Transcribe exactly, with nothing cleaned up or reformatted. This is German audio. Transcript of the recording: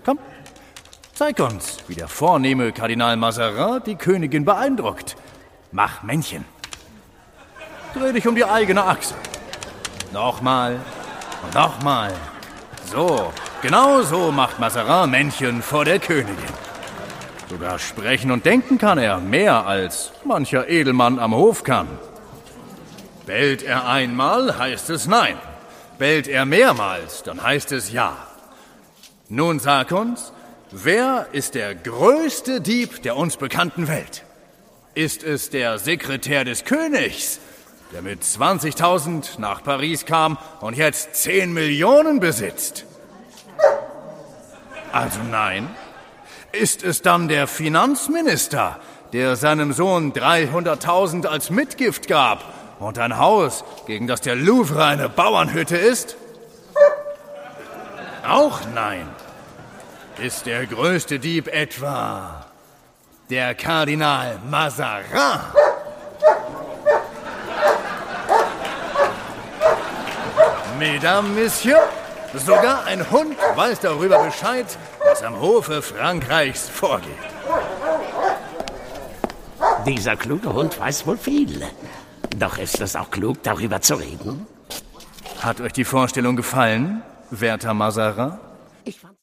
Komm, zeig uns, wie der vornehme Kardinal Mazarin die Königin beeindruckt. Mach Männchen. Dreh dich um die eigene Achse. Nochmal und nochmal. So, genau so macht Mazarin Männchen vor der Königin. Sogar sprechen und denken kann er, mehr als mancher Edelmann am Hof kann. Bellt er einmal, heißt es nein. Bellt er mehrmals, dann heißt es ja. Nun sag uns, wer ist der größte Dieb der uns bekannten Welt? Ist es der Sekretär des Königs, der mit zwanzigtausend nach Paris kam und jetzt zehn Millionen besitzt? Also nein. Ist es dann der Finanzminister, der seinem Sohn dreihunderttausend als Mitgift gab und ein Haus, gegen das der Louvre eine Bauernhütte ist? Auch nein. Ist der größte Dieb etwa der Kardinal Mazarin? Mesdames, Messieurs, sogar ein Hund weiß darüber Bescheid, was am Hofe Frankreichs vorgeht. Dieser kluge Hund weiß wohl viel. Doch ist es auch klug, darüber zu reden? Hat euch die Vorstellung gefallen, werter Mazarin? Ich fand